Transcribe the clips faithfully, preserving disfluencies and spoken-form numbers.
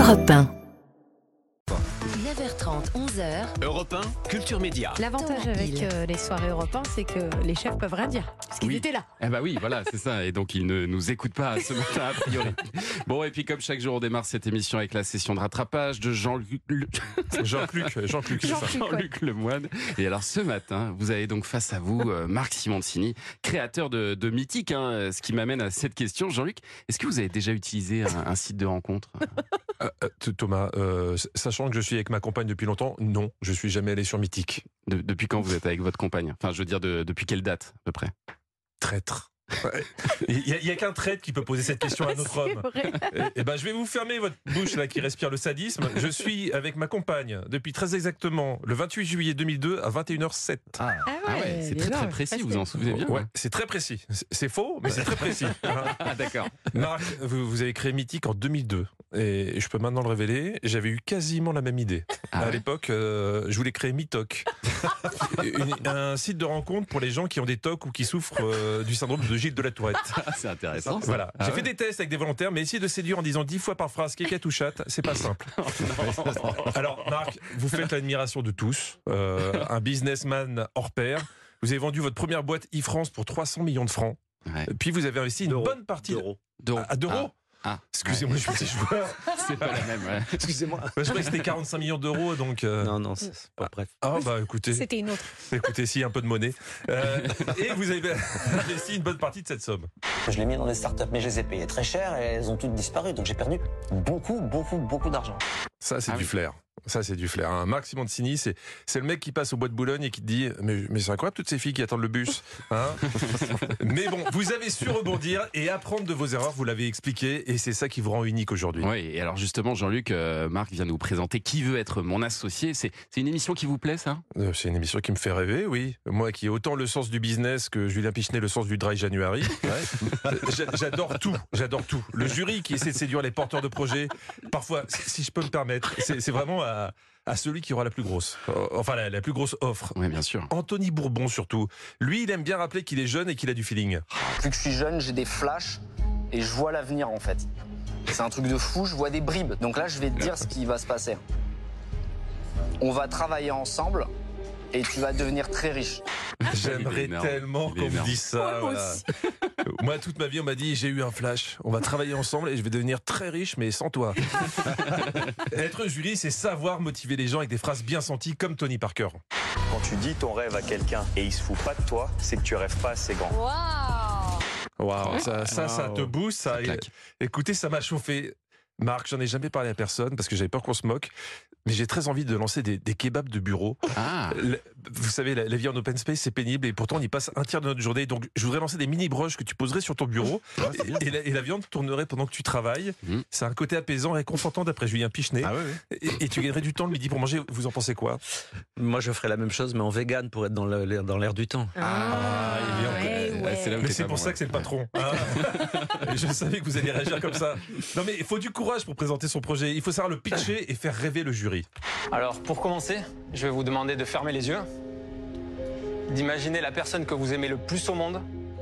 Europe un. neuf heures trente, onze heures. Europe un, Culture Média. L'avantage Thomas avec Hill. euh, les soirées Europe un, c'est que les chefs peuvent rien dire, parce qu'ils Oui. étaient là. Eh ben oui, voilà, c'est ça. Et donc, ils ne nous écoutent pas ce matin, a priori. Bon, et puis comme chaque jour, on démarre cette émission avec la session de rattrapage de Jean-Luc Jean-Luc, Jean-Luc, c'est ça. Jean-Luc. Jean-Luc Lemoine. Et alors, ce matin, vous avez donc face à vous euh, Marc Simoncini, créateur de, de Mythique. Hein, ce qui m'amène à cette question. Jean-Luc, est-ce que vous avez déjà utilisé un, un site de rencontre? Euh, euh, Thomas, euh, sachant que je suis avec ma compagne depuis longtemps, non, je suis jamais allé sur Mythique. De- Depuis quand vous êtes avec votre compagne? Enfin, je veux dire, de- depuis quelle date, à peu près? Traître. Ouais. Il n'y a, il y a qu'un traître qui peut poser cette question à notre C'est homme. vrai. Et, et ben, je vais vous fermer votre bouche là qui respire le sadisme. Je suis avec ma compagne depuis très exactement le vingt-huit juillet deux mille deux à vingt et une heures zéro sept. Ah, Ah ouais, c'est dis très donc, très précis, facile. vous en souvenez bien? Ouais, c'est très précis. C'est- C'est faux, mais c'est très précis. Ah, d'accord. Marc, vous, vous avez créé Mythique en deux mille deux. Et je peux maintenant le révéler, j'avais eu quasiment la même idée. Ah à ouais l'époque, euh, je voulais créer Mytoc. Une- un site de rencontre pour les gens qui ont des tocs ou qui souffrent euh, du syndrome de Gilles de la Tourette. Ah, c'est intéressant. ça. Voilà. Ah J'ai ouais. fait des tests avec des volontaires, mais essayer de séduire en disant dix fois par phrase kékette ou chatte, c'est pas simple. Alors, Marc, vous faites l'admiration de tous. Euh, un businessman hors pair. Vous avez vendu votre première boîte e-France pour trois cents millions de francs. Ouais. Puis vous avez investi une D'euros. bonne partie D'euros. Donc, à d'euros. Ah, Excusez-moi, je suis joueur. ah, c'est pas la même. Ouais. Excusez-moi. Bah, je croyais que c'était quarante-cinq millions d'euros, donc. euh, Non, non, c'est c'est pas bref. Ah bah écoutez, C'était une autre. écoutez, si un peu de monnaie. Euh, et vous avez investi une bonne partie de cette somme. Je l'ai mis dans des startups, mais je les ai payées très cher et elles ont toutes disparu. Donc j'ai perdu beaucoup, beaucoup, beaucoup d'argent. Ça, c'est Ah du oui. flair. Ça, c'est du flair. Un Marc Simoncini, c'est c'est le mec qui passe au bois de Boulogne et qui te dit mais, mais c'est incroyable toutes ces filles qui attendent le bus. Hein. Mais bon, vous avez su rebondir et apprendre de vos erreurs. Vous l'avez expliqué et c'est ça qui vous rend unique aujourd'hui. Oui, et alors justement, Jean-Luc, euh, Marc vient nous présenter Qui veut être mon associé. C'est c'est une émission qui vous plaît, ça? Euh, C'est une émission qui me fait rêver, oui. Moi qui ai autant le sens du business que Julien Pichenet le sens du dry January. J'a- J'adore tout, j'adore tout. Le jury qui essaie de séduire les porteurs de projets, parfois, si si je peux me permettre, c'est c'est vraiment à, à celui qui aura la plus grosse, euh, enfin la, la plus grosse offre. Oui, bien sûr. Anthony Bourbon surtout. Lui, il aime bien rappeler qu'il est jeune et qu'il a du feeling. Depuis que je suis jeune, j'ai des flashs et je vois l'avenir en fait. C'est un truc de fou, je vois des bribes. Donc là, je vais te dire ce qui va se passer. On va travailler ensemble et tu vas devenir très riche. Il J'aimerais est énorme. tellement Il est qu'on me énorme. dise ça. Moi voilà. aussi. Moi, toute ma vie, on m'a dit j'ai eu un flash. On va travailler ensemble et je vais devenir très riche, mais sans toi. Être jury, c'est savoir motiver les gens avec des phrases bien senties, comme Tony Parker. Quand tu dis ton rêve à quelqu'un et il se fout pas de toi, c'est que tu rêves pas assez grand. Waouh, ça, ça, ça te booste. Ça, Ça claque. écoutez, ça m'a chauffé. Marc, j'en ai jamais parlé à personne parce que j'avais peur qu'on se moque. Mais j'ai très envie de lancer des, des kebabs de bureau. Ah, Le- Vous savez, la, la vie en open space, c'est pénible et pourtant on y passe un tiers de notre journée. Donc je voudrais lancer des mini broches que tu poserais sur ton bureau et, et la, et la viande tournerait pendant que tu travailles. Mhm. C'est un côté apaisant et réconfortant d'après Julien Pichenet. Ah oui, Et, et tu gagnerais du temps le midi pour manger. Vous en pensez quoi? Moi, je ferais la même chose, mais en vegan pour être dans le- l'air dans l'air du temps. Ah, il est ouais, encore- ouais. c'est là où Mais t'es c'est pas pour bon, ça ouais. que c'est le patron. hein. Et je savais que vous alliez réagir comme ça. Non mais il faut du courage pour présenter son projet. Il faut savoir le pitcher et faire rêver le jury. Alors, pour commencer, je vais vous demander de fermer les yeux, d'imaginer la personne que vous aimez le plus au monde.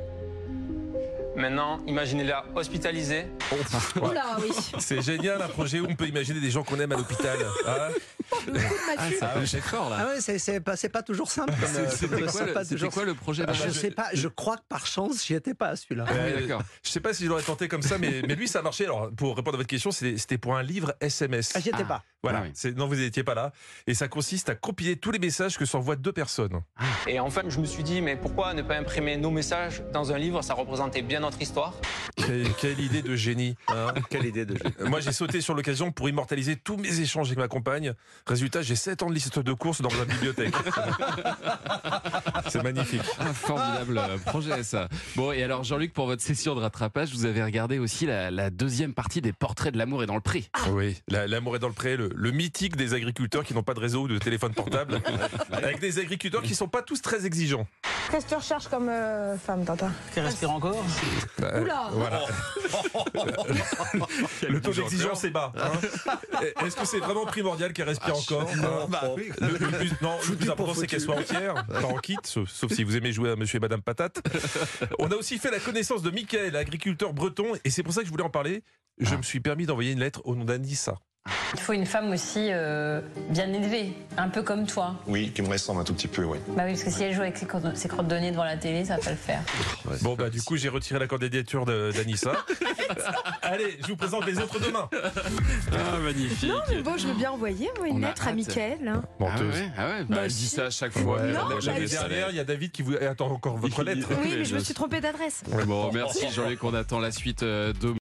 Maintenant, imaginez-la hospitalisée. Oula, oui. C'est génial un projet où on peut imaginer des gens qu'on aime à l'hôpital. hein. ah, ça peut être fort, là. Ah ouais, c'est, c'est pas, c'est pas toujours simple. Comme, euh, C'était comme- quoi, c'est le- pas c'était toujours- quoi le projet? Ah, Bernard Je sais pas, je crois que par chance, j'y étais pas à celui-là. Ah oui, Euh, d'accord. Je sais pas si je l'aurais tenté comme ça, mais, mais lui, ça a marché. Alors, pour répondre à votre question, c'est- c'était pour un livre S M S. Ah, j'y étais Ah. pas. Voilà. Ah oui. C'est- Non, vous n'étiez pas là. Et ça consiste à compiler tous les messages que s'envoient deux personnes. Et enfin, je me suis dit, mais pourquoi ne pas imprimer nos messages dans un livre? Ça représentait bien notre histoire. Quelle, quelle idée de génie. hein. Quelle idée de jeu. Moi, j'ai sauté sur l'occasion pour immortaliser tous mes échanges avec ma compagne. Résultat, j'ai sept ans de liste de courses dans ma bibliothèque. C'est magnifique. Un formidable euh, projet, ça. Bon, et alors, Jean-Luc, pour votre session de rattrapage, vous avez regardé aussi la, la deuxième partie des Portraits de l'amour et dans le pré. Oui, la- l'amour est dans le pré, le, le mythique des agriculteurs qui n'ont pas de réseau ou de téléphone portable, avec des agriculteurs qui sont pas tous très exigeants. Qu'est-ce que tu recherches comme euh, femme, Tintin? Qui respire encore? Euh, Oula. Voilà. Le taux d'exigence est bas. hein. Est-ce que c'est vraiment primordial qu'elle respire encore hein Bah oui. le, le plus, non, le plus pour important, c'est foutu. qu'elle soit entière, pas en kit, sauf, sauf si vous aimez jouer à Monsieur et Madame Patate. On a aussi fait la connaissance de Mickaël, agriculteur breton, et c'est pour ça que je voulais en parler. Je Ah. me suis permis d'envoyer une lettre au nom d'Anissa. Il faut une femme aussi euh, bien élevée, un peu comme toi. Oui, qui me ressemble un tout petit peu, oui. Bah oui, parce que si elle joue avec ses, cro- ses crottes de nez devant la télé, ça va pas le faire. Ouais, bon, bah, du coup, j'ai retiré la candidature de- d'Anissa. Allez, je vous présente les autres demain. Ah, magnifique. Non, mais bon, je veux bien envoyer moi, une On a lettre à hâte. Mickaël. Hein. Ah ouais, ah ouais, bah, Bah, elle dit si. ça à chaque fois. Ouais, Non, l'année j'avais dernière, il y a David qui vous attend encore votre lettre. Oui, mais je me suis trompée d'adresse. Bon, merci Jean-Luc, on attend la suite euh, demain.